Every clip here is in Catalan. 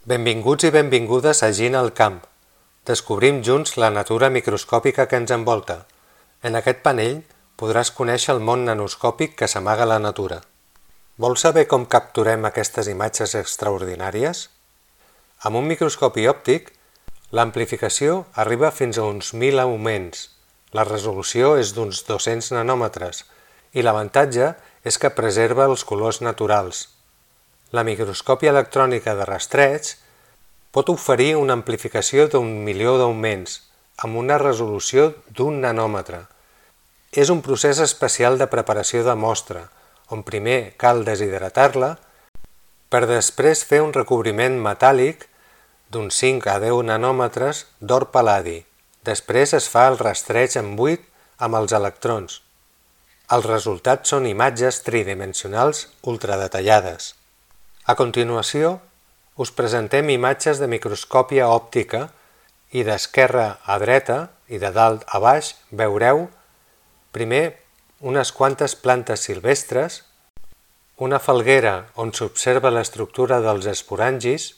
Benvinguts i benvingudes a Gina al camp. Descobrim junts la natura microscòpica que ens envolta. En aquest panell podràs conèixer el món nanoscòpic que s'amaga a la natura. Vols saber com capturem aquestes imatges extraordinàries? Amb un microscopi òptic, l'amplificació arriba fins a uns 1.000 augments. La resolució és d'uns 200 nanòmetres i l'avantatge és que preserva els colors naturals. La microscòpia electrònica de rastreig pot oferir una amplificació d'1.000.000 d'augments, amb una resolució d'1 nanòmetre. És un procés especial de preparació de mostra, on primer cal deshidratar-la, per després fer un recobriment metàl·lic d'uns 5 a 10 nanòmetres d'or pal·ladi. Després es fa el rastreig en buit amb els electrons. Els resultats són imatges tridimensionals ultradetallades. A continuació, us presentem imatges de microscòpia òptica i d'esquerra a dreta i de dalt a baix veureu primer unes quantes plantes silvestres, una falguera on s'observa l'estructura dels esporangis,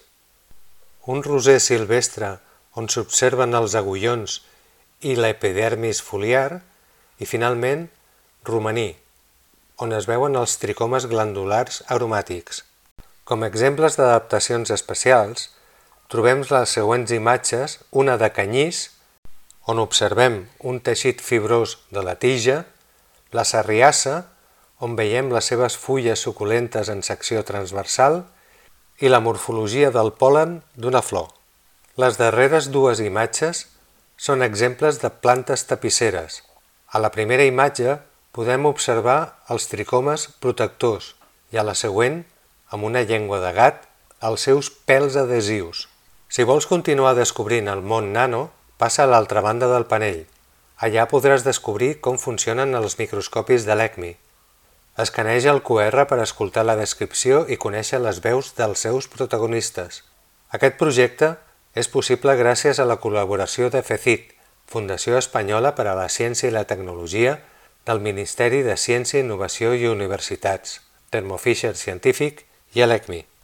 un roser silvestre on s'observen els agullons i l'epidermis foliar i finalment romaní, on es veuen els tricomes glandulars aromàtics. Com a exemples d'adaptacions especials, trobem les següents imatges, una de canyís, on observem un teixit fibrós de la tija, la sarriassa, on veiem les seves fulles suculentes en secció transversal, i la morfologia del pol·len d'una flor. Les darreres dues imatges són exemples de plantes tapisseres. A la primera imatge podem observar els tricomes protectors i a la següent, amb una llengua de gat, els seus pèls adhesius. Si vols continuar descobrint el món nano, passa a l'altra banda del panell. Allà podràs descobrir com funcionen els microscopis de l'ECMI. Escaneja el QR per escoltar la descripció i conèixer les veus dels seus protagonistes. Aquest projecte és possible gràcies a la col·laboració de FECIT, Fundació Espanyola per a la Ciència i la Tecnologia del Ministeri de Ciència, Innovació i Universitats, Thermo Fisher Scientific i l'ECMI.